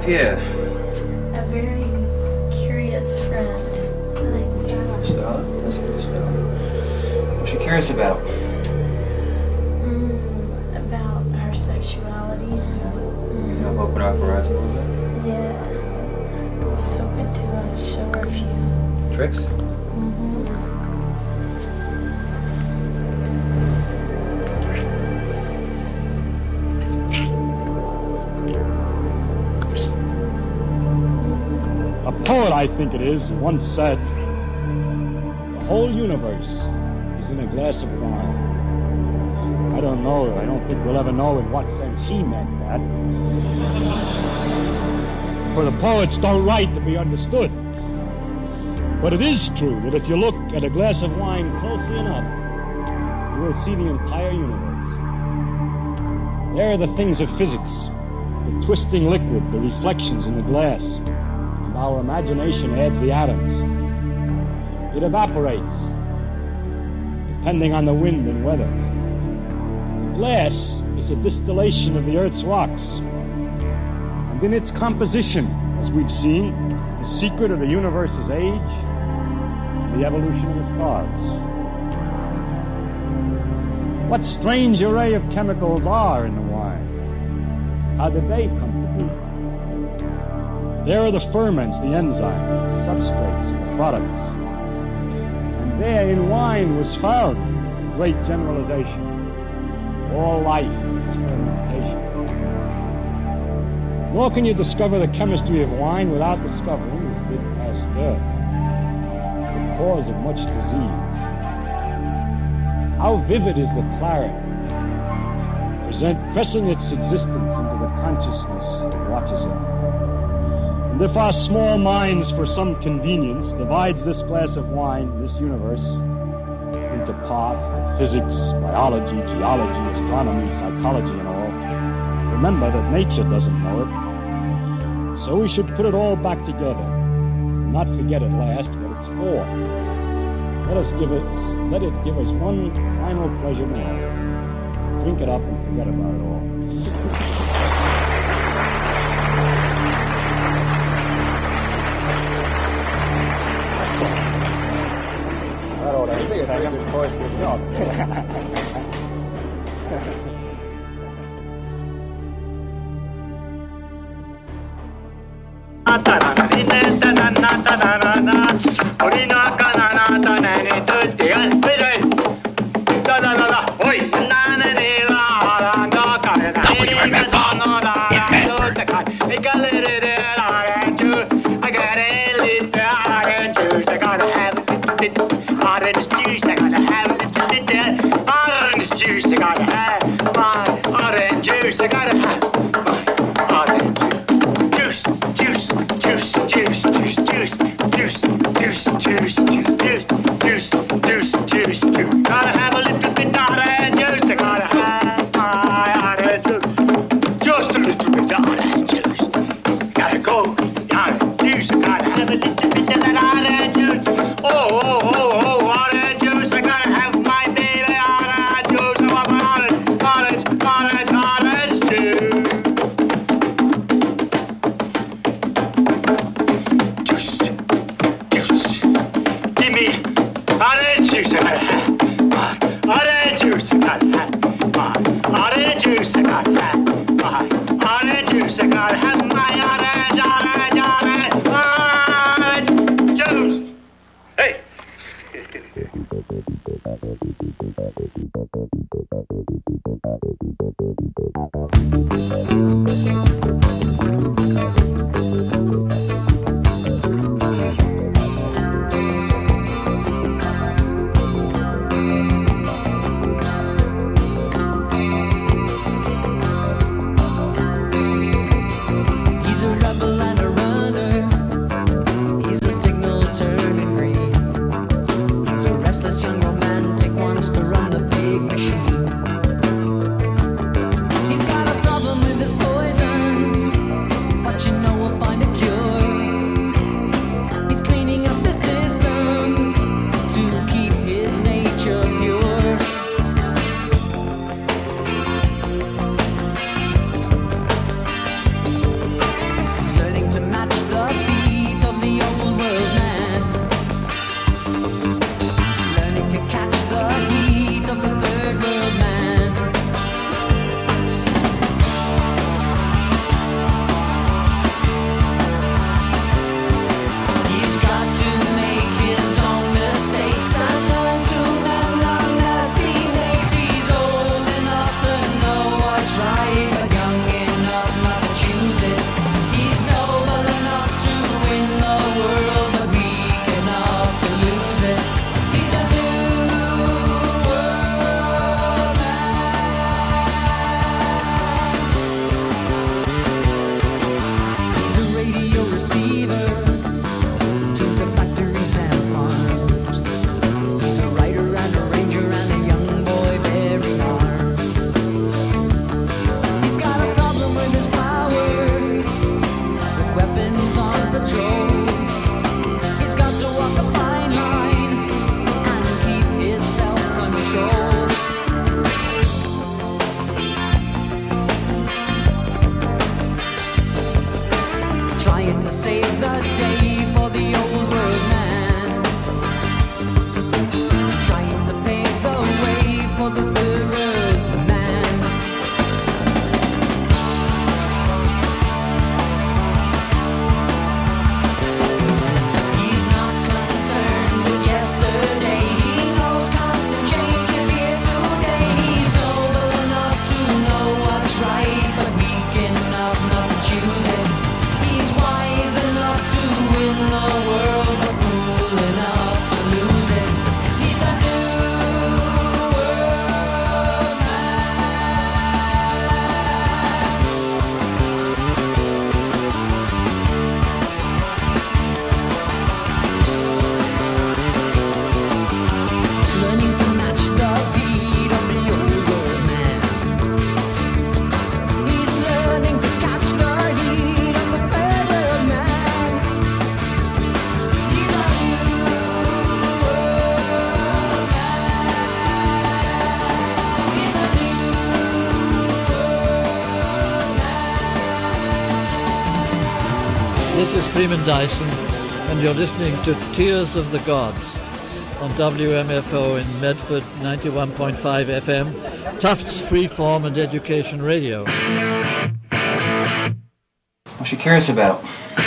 have here? A very curious friend. Hi, Stella. Stella? Yes, it is Stella. What's she curious about? About her sexuality. Can you open up her eyes a little bit? Yeah. I was hoping to show her a few Tricks? A poet, I think it is, once said, the whole universe is in a glass of wine. I don't know, I don't think we'll ever know in what sense he meant that. For the poets don't write to be understood. But it is true that if you look at a glass of wine closely enough, you will see the entire universe. There are the things of physics, the twisting liquid, the reflections in the glass. Our imagination adds the atoms. It evaporates, depending on the wind and weather. The glass is a distillation of the Earth's rocks. And in its composition, as we've seen, the secret of the universe's age, and the evolution of the stars. What strange array of chemicals are in the wine? How did they come to be? There are the ferments, the enzymes, the substrates, and the products. And there in wine was found the great generalization. All life is fermentation. Nor can you discover the chemistry of wine without discovering, as did Pasteur, the cause of much disease. How vivid is the claret, pressing its existence into the consciousness that watches it. And if our small minds, for some convenience, divides this glass of wine, this universe, into parts, to physics, biology, geology, astronomy, psychology, and all, remember that nature doesn't know it. So we should put it all back together, and not forget at last what it's for. Let it give us one final pleasure more. Drink it up and forget about it all. I figured I'd have to pour it to yourself. Orange juice, I gotta have a little bit of orange juice, I gotta have my orange juice, I gotta have my orange juice, juice, juice, juice, juice, juice, juice, juice, juice, juice, juice, juice, juice, juice, juice, gotta have a little bit of orange juice, I gotta have my orange juice, just a little bit of orange juice, gotta go, orange juice, I gotta have a little bit of that orange juice, oh. save the day for the old world man, trying to pave the way for the third world man. He's not concerned with yesterday. He knows constant change is here today. He's noble enough to know what's right, but weak enough not to choose it. He's wise enough to win the world, but fool enough to lose it. He's a new world man. Learning to match the beat of the old world man. He's learning to catch the heat of the third world man. He's a new world man. He's a new world man. This is Freeman Dyson, and you're listening to Tears of the Gods on WMFO in Medford 91.5 FM, Tufts Freeform and Education Radio. What's she curious about?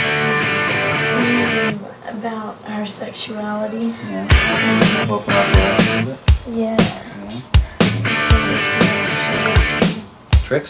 About her sexuality. Yeah. Open up your eyes a little bit. Yeah. Just wanted to show it. Tricks?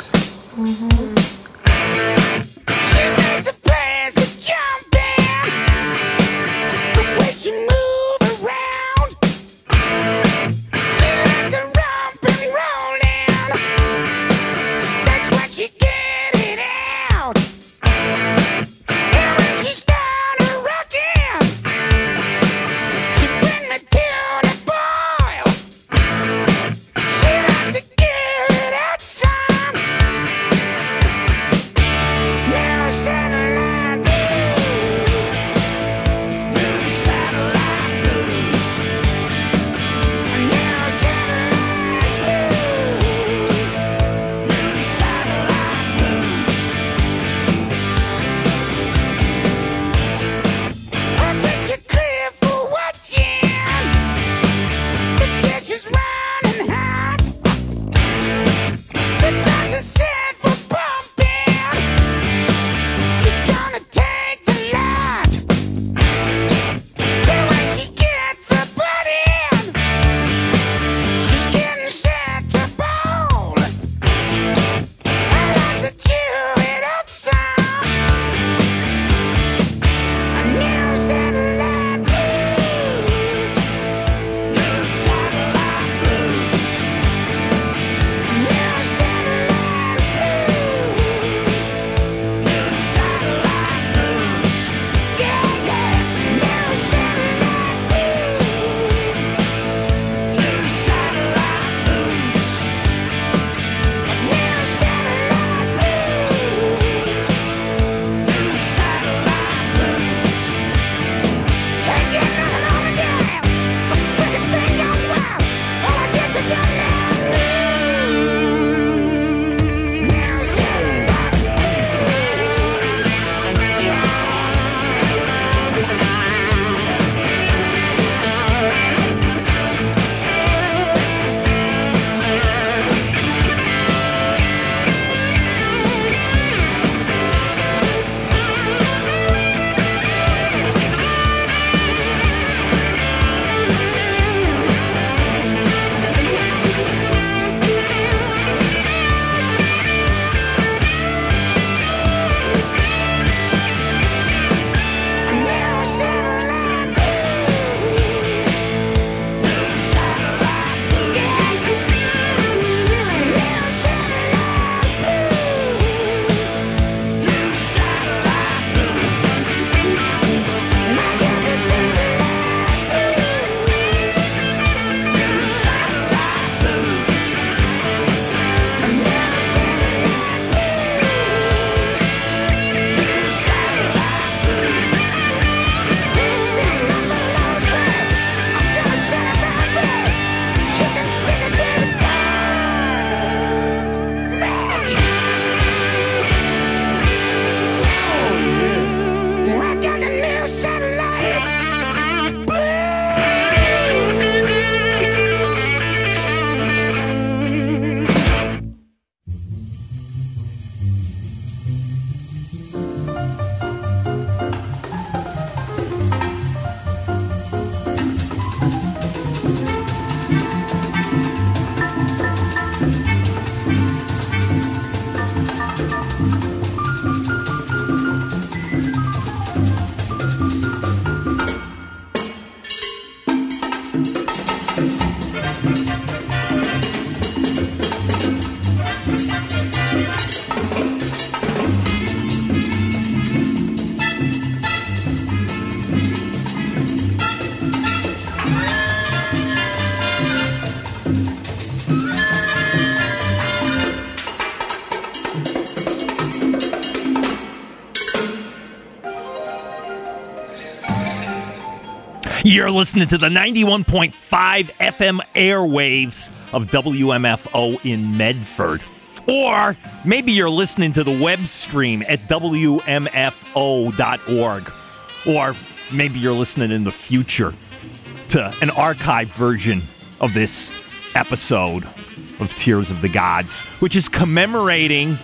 You're listening to the 91.5 FM airwaves of WMFO in Medford. Or maybe you're listening to the web stream at WMFO.org. Or maybe you're listening in the future to an archived version of this episode of Tears of the Gods, which is commemorating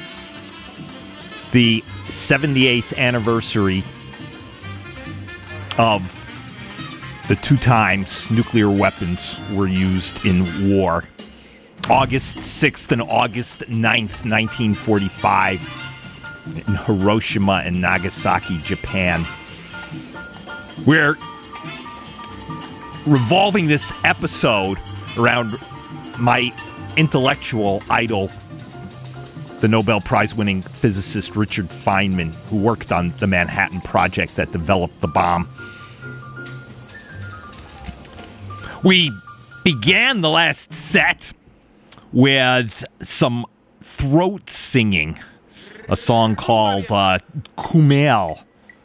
the 78th anniversary of the 2 times nuclear weapons were used in war. August 6th and August 9th, 1945, in Hiroshima and Nagasaki, Japan. We're revolving this episode around my intellectual idol, the Nobel Prize-winning physicist Richard Feynman, who worked on the Manhattan Project that developed the bomb. We began the last set with some throat singing, a song called Kumail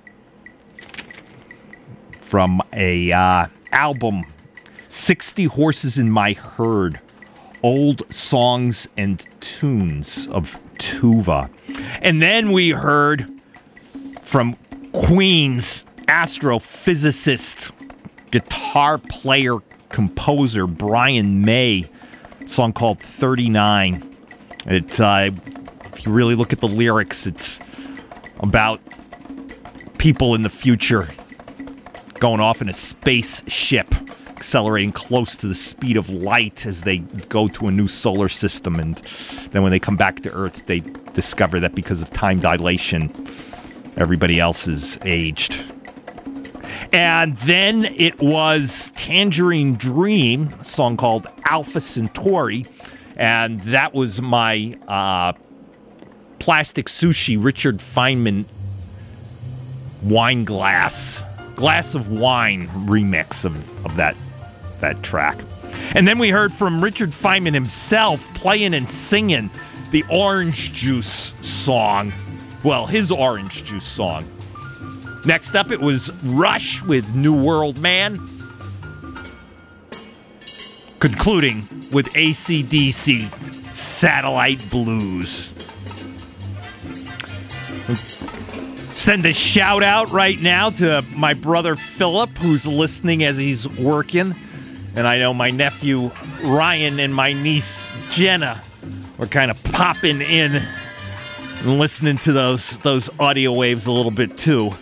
from a album, 60 Horses in My Herd, Old Songs and Tunes of Tuva. And then we heard from Queen's astrophysicist, guitar player, composer Brian May, a song called 39. It's, if you really look at the lyrics, it's about people in the future going off in a spaceship, accelerating close to the speed of light as they go to a new solar system, and then when they come back to Earth, they discover that because of time dilation, everybody else is aged. And then it was Tangerine Dream, a song called Alpha Centauri, and that was my Plastic Sushi Richard Feynman wine glass of wine remix of that track. And then we heard from Richard Feynman himself playing and singing the Orange Juice song. Well, his Orange Juice song. Next up, it was Rush with New World Man. Concluding with AC/DC's Satellite Blues. Send a shout out right now to my brother Philip, who's listening as he's working. And I know my nephew Ryan and my niece Jenna were kind of popping in and listening to those audio waves a little bit too.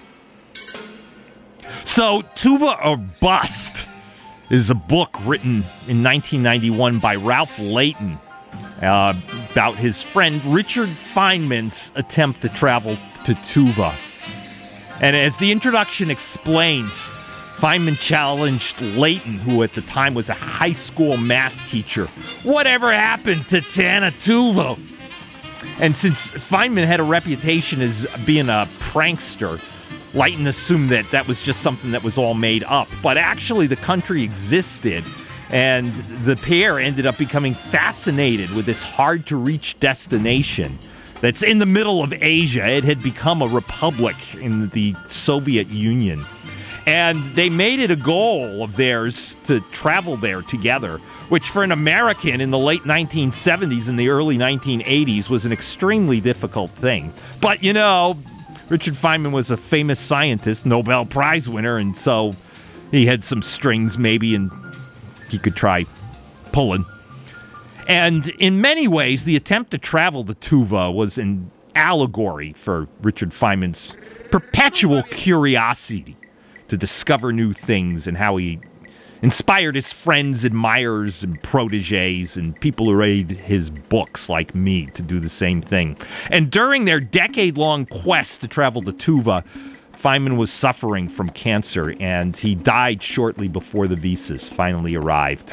So, Tuva or Bust is a book written in 1991 by Ralph Layton about his friend Richard Feynman's attempt to travel to Tuva. And as the introduction explains, Feynman challenged Layton, who at the time was a high school math teacher. Whatever happened to Tanatuva? And since Feynman had a reputation as being a prankster, Layton assumed that was just something that was all made up. But actually, the country existed, and the pair ended up becoming fascinated with this hard-to-reach destination that's in the middle of Asia. It had become a republic in the Soviet Union. And they made it a goal of theirs to travel there together, which for an American in the late 1970s and the early 1980s was an extremely difficult thing. But, you know, Richard Feynman was a famous scientist, Nobel Prize winner, and so he had some strings maybe, and he could try pulling. And in many ways, the attempt to travel to Tuva was an allegory for Richard Feynman's perpetual curiosity to discover new things, and how he inspired his friends, admirers, and protégés, and people who read his books like me to do the same thing. And during their decade-long quest to travel to Tuva, Feynman was suffering from cancer, and he died shortly before the visas finally arrived.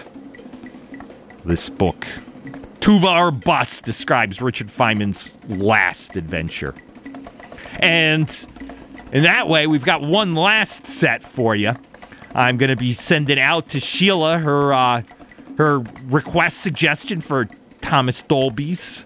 This book, Tuva or Bust, describes Richard Feynman's last adventure. And in that way, we've got one last set for you. I'm going to be sending out to Sheila her request suggestion for Thomas Dolby's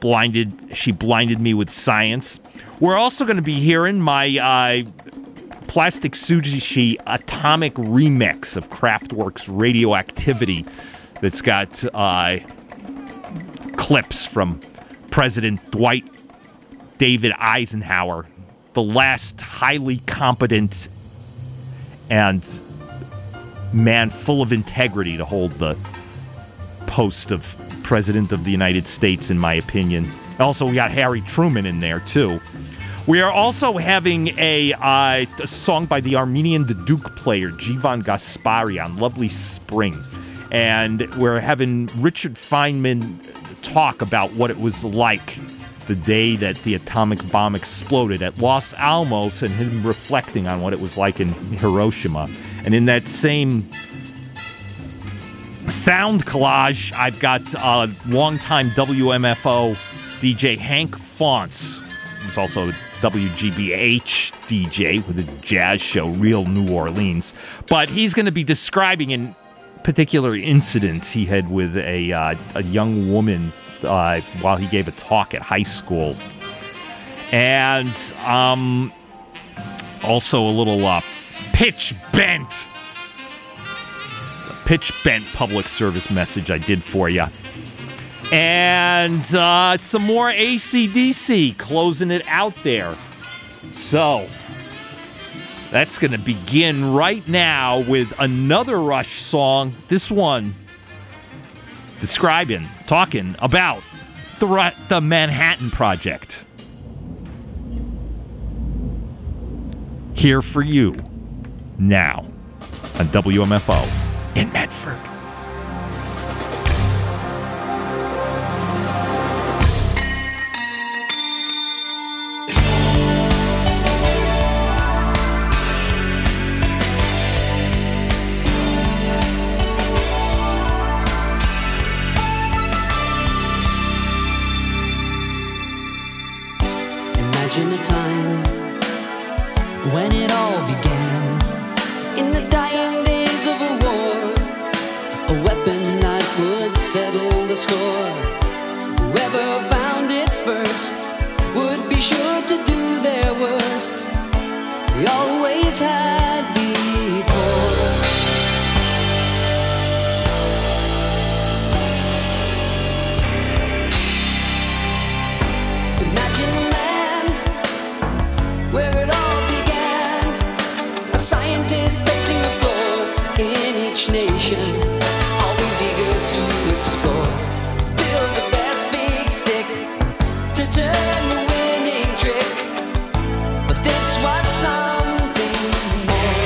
She Blinded Me with Science. We're also going to be hearing my Plastic Sushi Atomic Remix of Kraftwerk's Radioactivity that's got clips from President Dwight David Eisenhower, the last highly competent and man full of integrity to hold the post of President of the United States, in my opinion. Also, we got Harry Truman in there, too. We are also having a song by the Armenian Duduk player, Jivan Gasparian, Lovely Spring. And we're having Richard Feynman talk about what it was like the day that the atomic bomb exploded at Los Alamos, and him reflecting on what it was like in Hiroshima. And in that same sound collage, I've got longtime WMFO DJ Hank Fonts, who's also a WGBH DJ with a jazz show, Real New Orleans. But he's going to be describing a particular incident he had with a young woman while he gave a talk at high school. And also a little pitch bent public service message I did for you. And some more AC/DC closing it out there. So that's going to begin right now with another Rush song. This one talking about the Manhattan Project. Here for you now on WMFO in Medford. Imagine a time when it all began, in the dying days of a war, a weapon that would settle the score. Whoever found it first would be sure to do their worst. They always had before. Imagine a man where it all began, a scientist pacing the floor in each nation, always eager to explore, build the best big stick to turn the winning trick. But this was something more.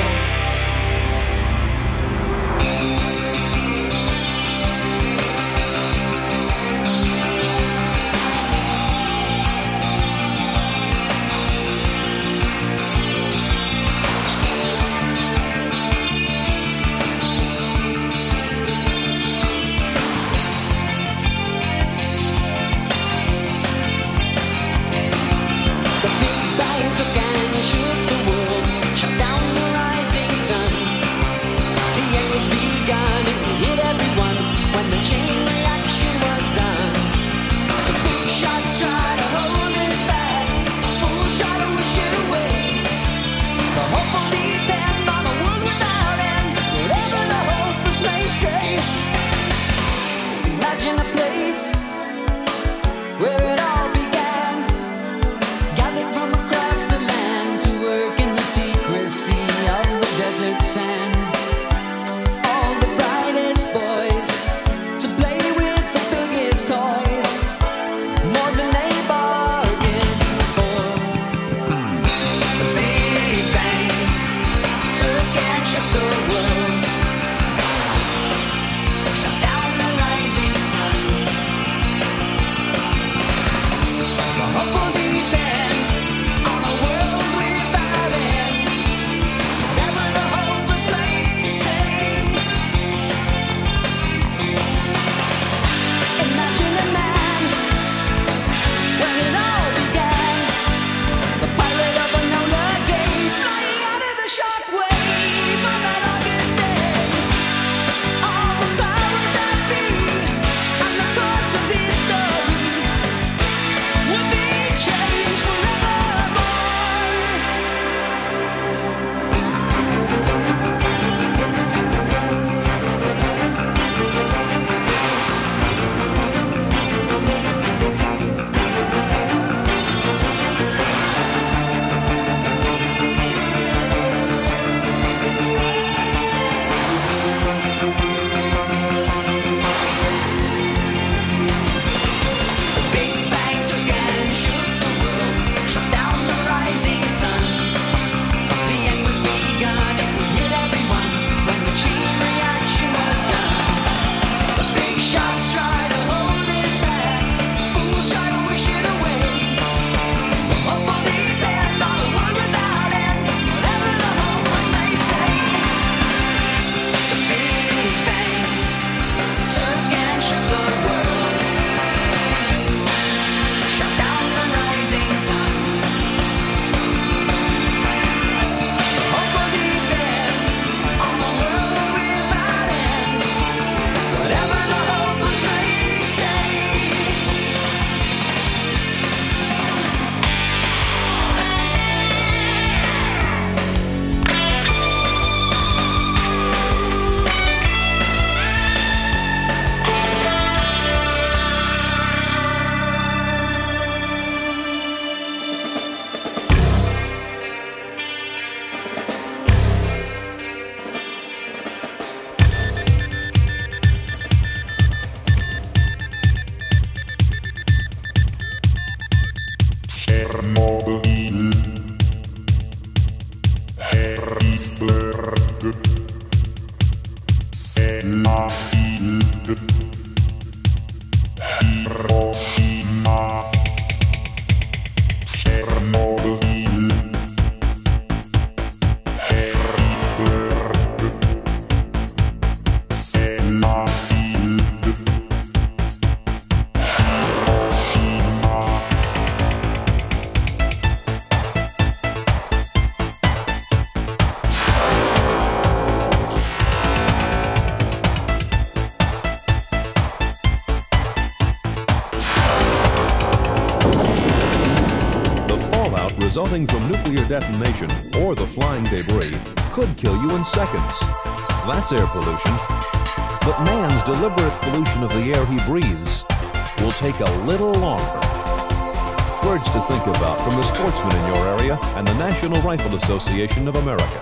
resulting from nuclear detonation or the flying debris could kill you in seconds. That's air pollution. But man's deliberate pollution of the air he breathes will take a little longer. Words to think about from the sportsman in your area and the National Rifle Association of America.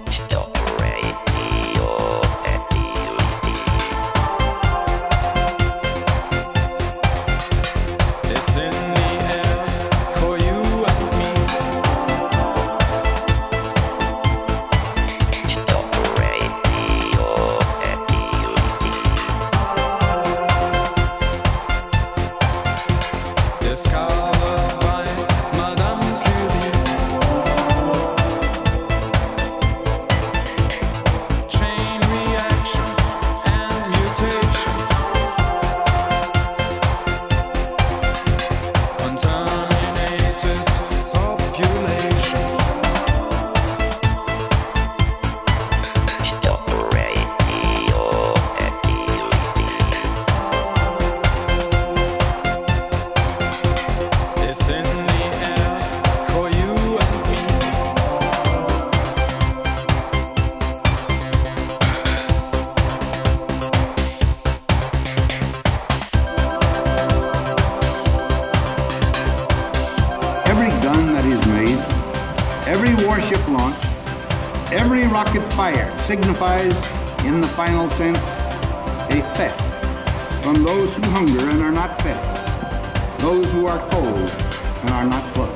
Signifies, in the final sense, a theft from those who hunger and are not fed, those who are cold and are not clothed.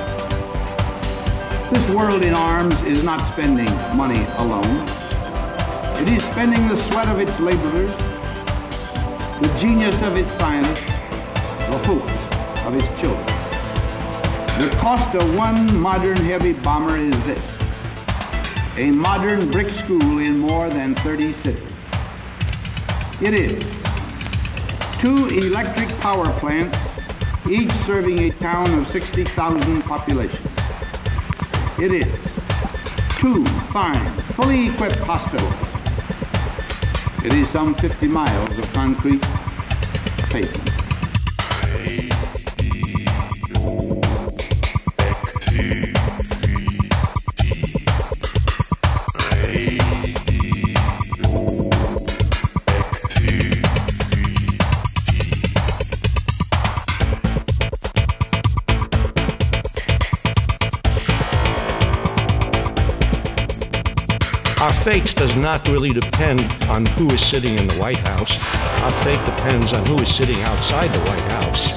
This world in arms is not spending money alone. It is spending the sweat of its laborers, the genius of its scientists, the hopes of its children. The cost of one modern heavy bomber is this: a modern brick school in more than 30 cities. It is 2 electric power plants, each serving a town of 60,000 population. It is 2 fine, fully equipped hospitals. It is some 50 miles of concrete pavement. Our fate does not really depend on who is sitting in the White House. Our fate depends on who is sitting outside the White House.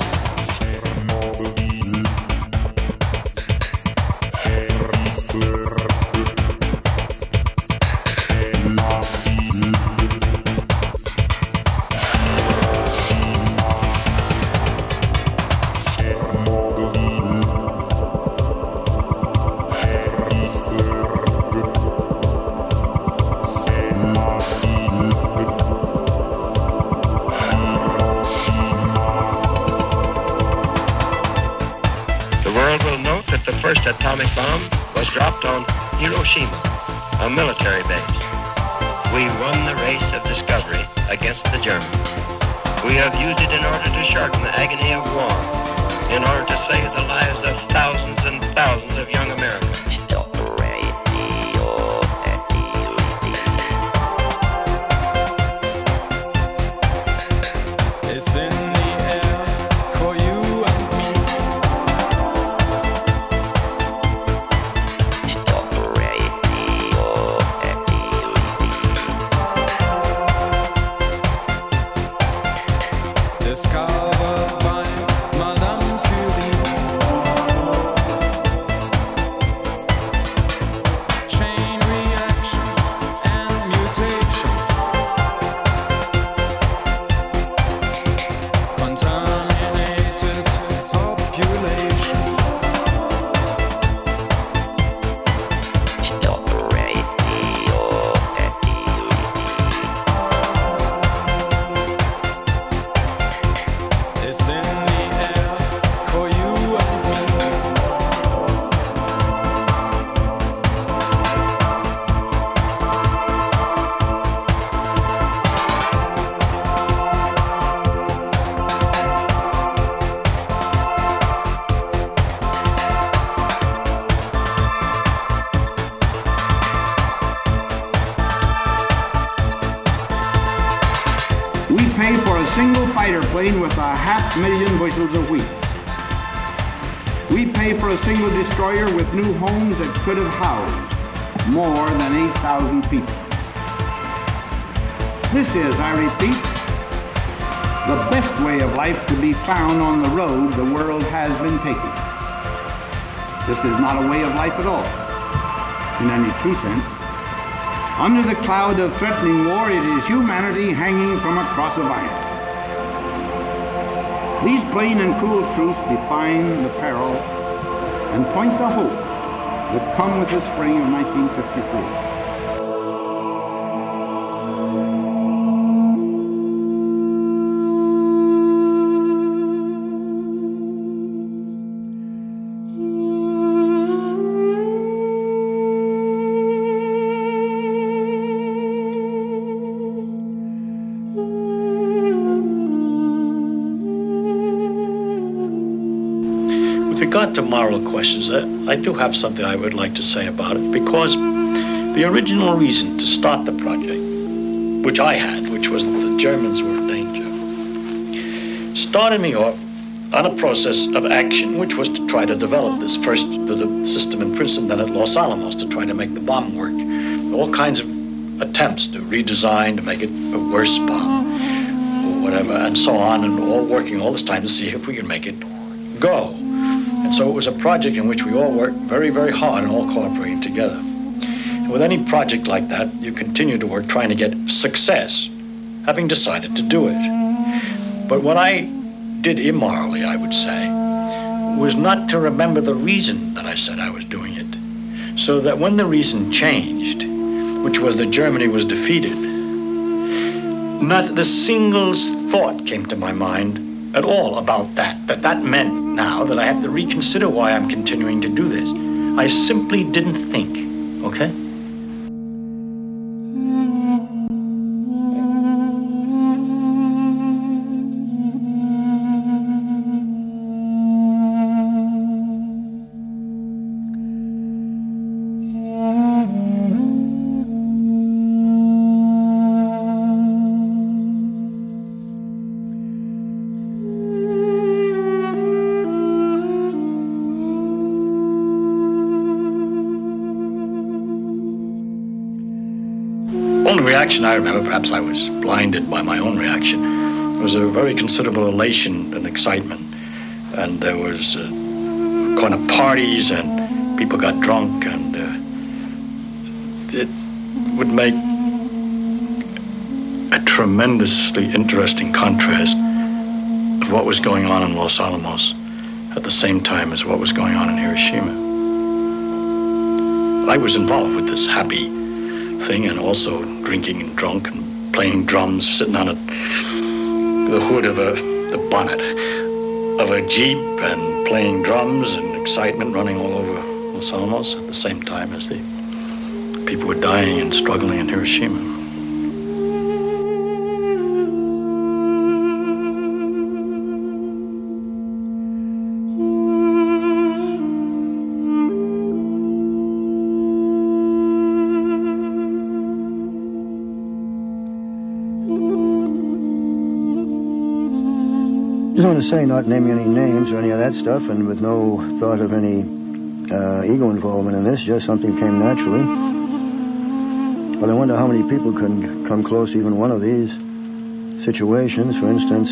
First atomic bomb was dropped on Hiroshima, a military base. We won the race of discovery against the Germans. We have used it in order to shorten the agony of war, in order to save the lives of thousands and thousands of young Americans. Discovered by Madame Curie. fighter plane with 500,000 bushels of wheat. We pay for a single destroyer with new homes that could have housed more than 8,000 people. This is, I repeat, the best way of life to be found on the road the world has been taking. This is not a way of life at all, in any true sense. Under the cloud of threatening war, it is humanity hanging from a cross of iron. These plain and cruel truths define the peril and point the hope that come with the spring of 1953. With regard to moral questions, I do have something I would like to say about it, because the original reason to start the project, which I had, which was that the Germans were in danger, started me off on a process of action, which was to try to develop this first the system in Princeton, then at Los Alamos, to try to make the bomb work. All kinds of attempts to redesign, to make it a worse bomb, or whatever, and so on, and all working all this time to see if we could make it go. And so it was a project in which we all worked very, very hard and all cooperating together. And with any project like that, you continue to work trying to get success, having decided to do it. But what I did immorally, I would say, was not to remember the reason that I said I was doing it. So that when the reason changed, which was that Germany was defeated, not the single thought came to my mind at all about that meant now that I have to reconsider why I'm continuing to do this. I simply didn't think, okay? Reaction I remember, perhaps I was blinded by my own reaction, there was a very considerable elation and excitement, and there was kind of parties and people got drunk, and it would make a tremendously interesting contrast of what was going on in Los Alamos at the same time as what was going on in Hiroshima. I was involved with this happy thing, and also drinking and drunk and playing drums, sitting on the hood of the bonnet of a Jeep and playing drums, and excitement running all over Los Alamos at the same time as the people were dying and struggling in Hiroshima. I just want to say, not naming any names or any of that stuff, and with no thought of any ego involvement in this, just something came naturally. But I wonder how many people can come close to even one of these situations. For instance,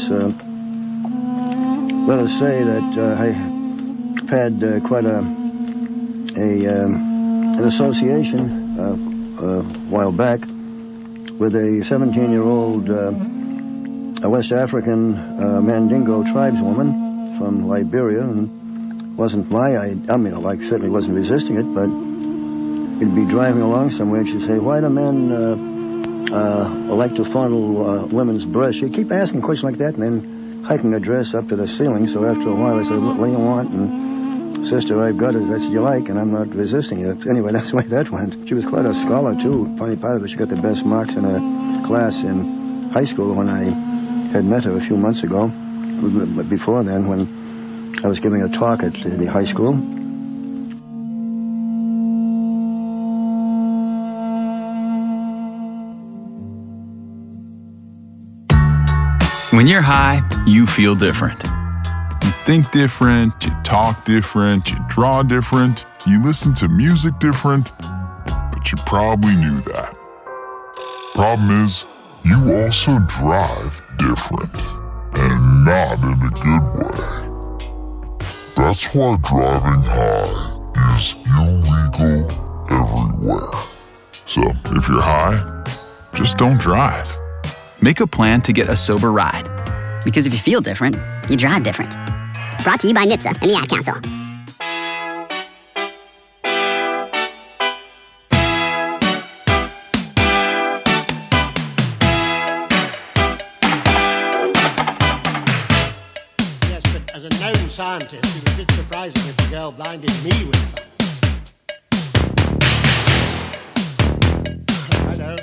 let us say that I've had quite an association a while back with a 17-year-old a West African Mandingo tribeswoman from Liberia, and wasn't I certainly wasn't resisting it, but you'd be driving along somewhere and she'd say, why do men like to fondle women's breasts? She'd keep asking questions like that and then hiking her dress up to the ceiling. So after a while I said, what do you want? And sister, I've got it, that's what you like, and I'm not resisting it. Anyway, that's the way that went. She was quite a scholar too. Funny part of it, she got the best marks in her class in high school when I had met her a few months ago, but before then, when I was giving a talk at the high school. When When you're high, you feel different. You think different, you talk different, you draw different, you listen to music different, but you probably knew that. Problem is, you also drive different, and not in a good way. That's why driving high is illegal everywhere. So, if you're high, just don't drive. Make a plan to get a sober ride. Because if you feel different, you drive different. Brought to you by NHTSA and the Ad Council. Yes, but as a known scientist, it was a bit surprising if the girl blinded me with science. I know.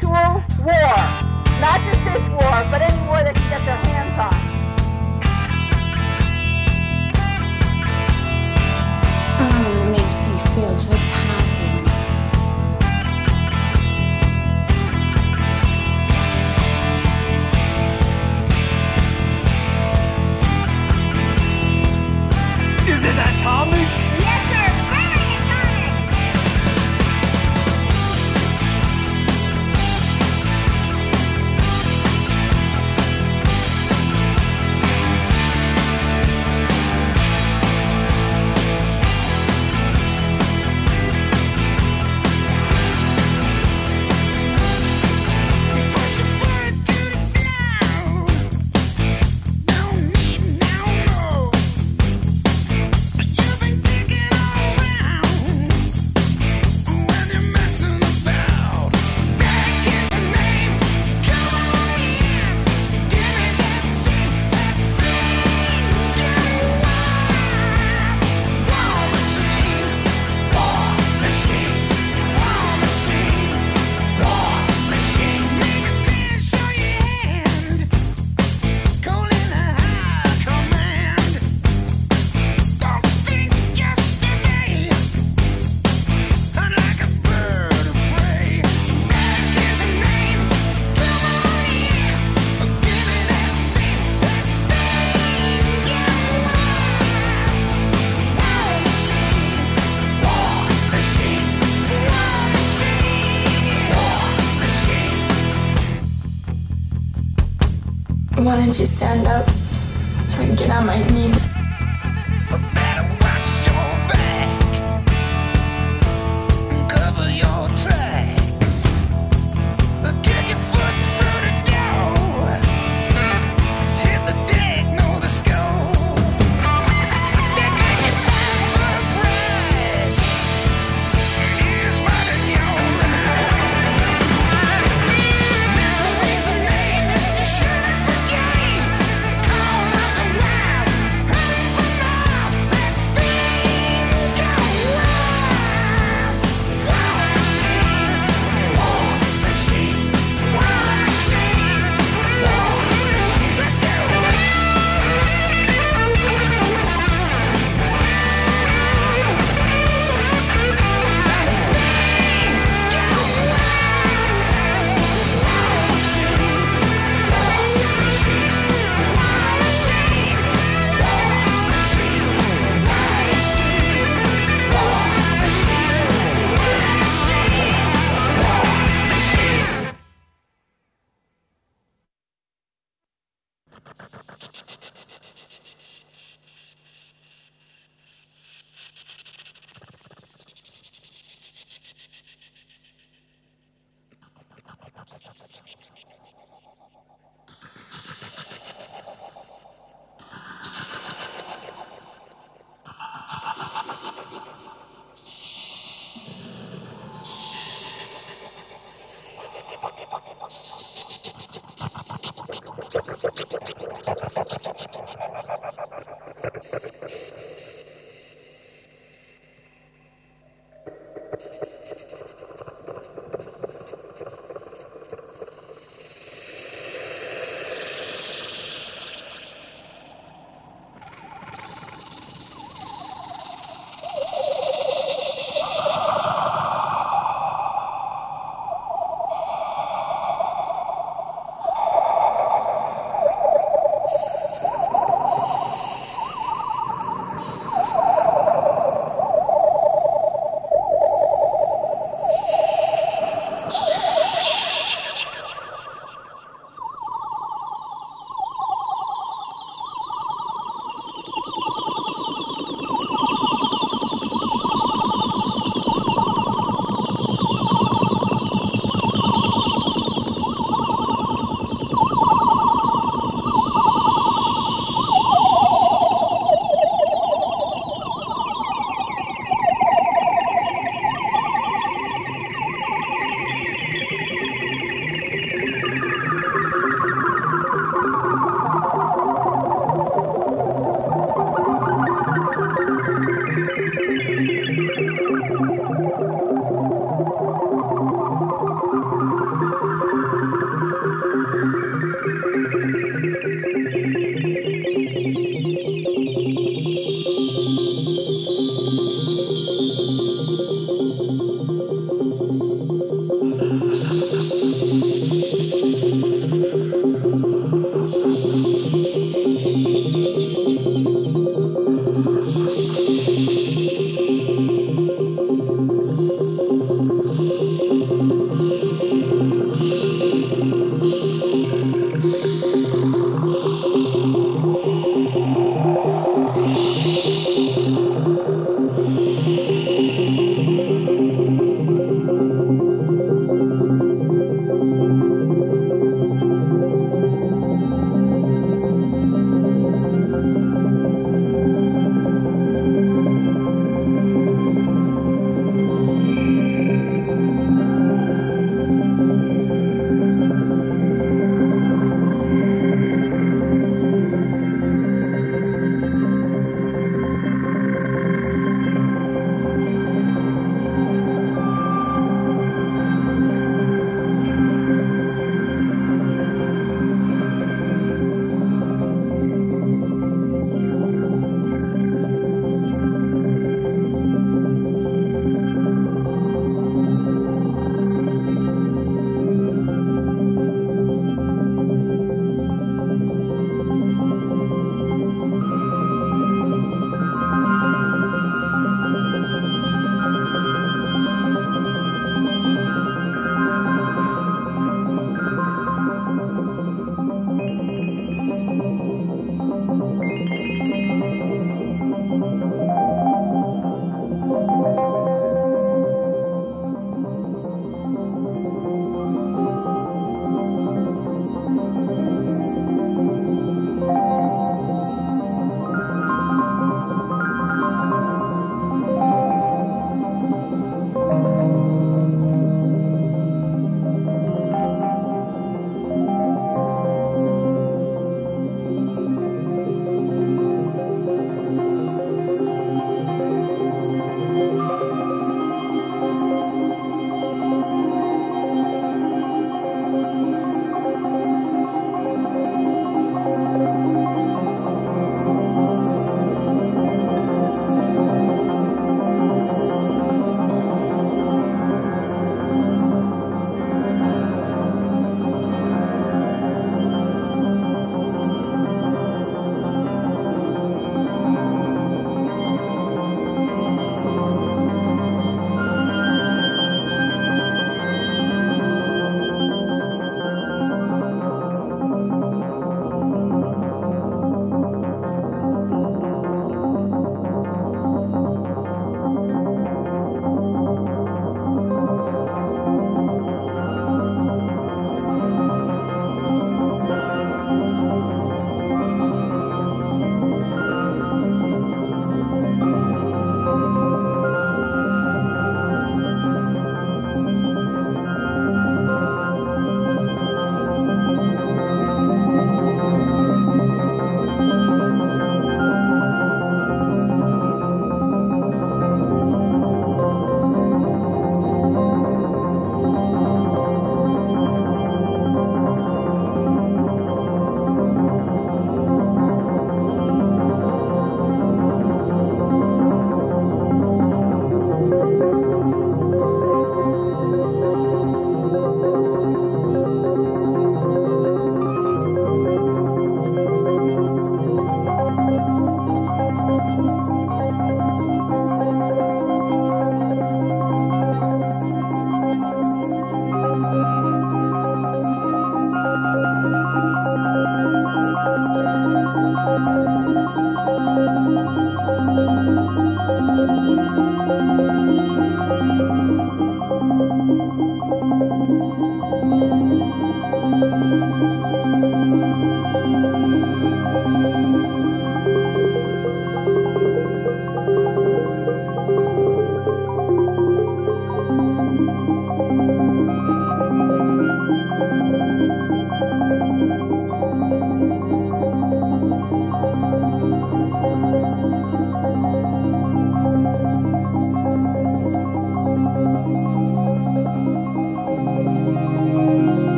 actual war. Not just this war, but any war they can get their hands on. Oh, it makes me feel so powerful. Isn't that Tommy? Yes, sir. Brilliant, Tommy. Why don't you stand up so I can get on my knees? Cover your tracks. Kick your foot through the door. Hit the deck, know the score. They take it by surprise. Here's what you're right. Misery's the name if you shouldn't forget. Call up the wild, running for miles. That thing go wild. War machine, war machine, war machine. Let's go.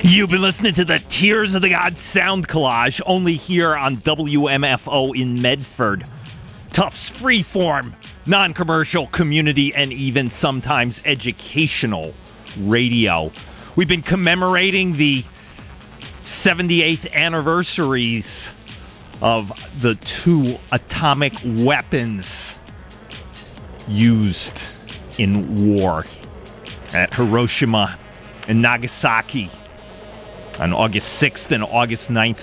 You've been listening to the Tears of the Gods sound collage, only here on WMFO in Medford. Tufts freeform, non-commercial, community, and even sometimes educational radio. We've been commemorating the 78th anniversaries of the 2 atomic weapons used in war at Hiroshima and Nagasaki on August 6th and August 9th,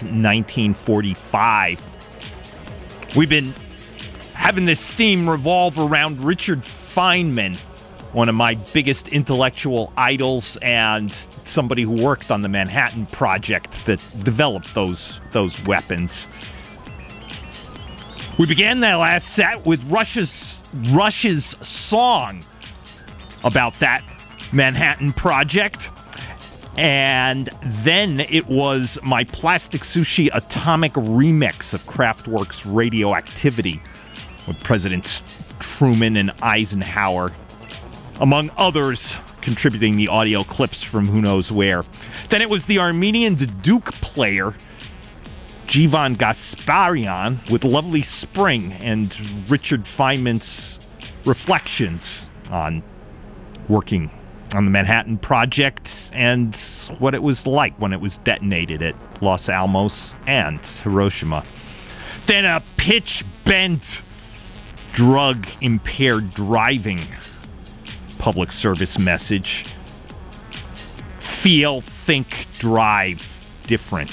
1945. We've been having this theme revolve around Richard Feynman, one of my biggest intellectual idols and somebody who worked on the Manhattan Project that developed those weapons. We began that last set with Rush's song about that Manhattan Project. And then it was my Plastic Sushi Atomic remix of Kraftwerk's Radioactivity with Presidents Truman and Eisenhower, among others, contributing the audio clips from who knows where. Then it was the Armenian Duduk player, Jivan Gasparian, with Lovely Spring and Richard Feynman's reflections on working on the Manhattan Project and what it was like when it was detonated at Los Alamos and Hiroshima. Then a pitch-bent, drug-impaired driving public service message. Feel, think, drive different.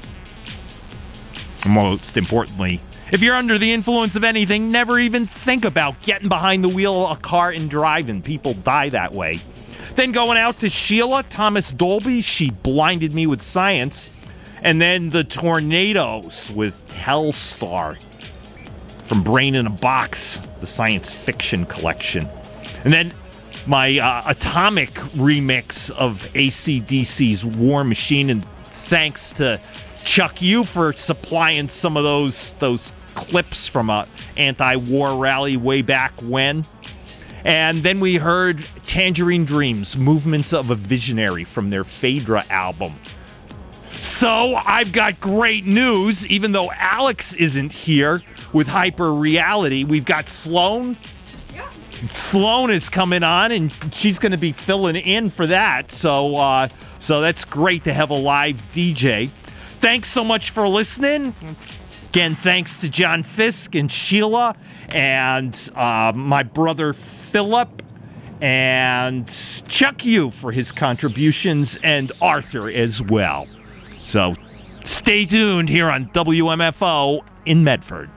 Most importantly, if you're under the influence of anything, never even think about getting behind the wheel of a car and driving. People die that way. Then going out to Sheila Thomas Dolby, She Blinded Me with Science. And then the Tornadoes with Telstar from Brain in a Box, the science fiction collection. And then my Atomic remix of AC/DC's War Machine. And thanks to Chuck Yu for supplying some of those clips from a anti-war rally way back when. And then we heard Tangerine Dreams, Movements of a Visionary from their Phaedra album. So I've got great news, even though Alex isn't here with Hyper Reality. We've got Sloan. Yeah. Sloan is coming on, and she's going to be filling in for that. So that's great to have a live DJ. Thanks so much for listening. Again, thanks to John Fisk and Sheila and my brother Philip and Chuck Yu for his contributions and Arthur as well. So stay tuned here on WMFO in Medford.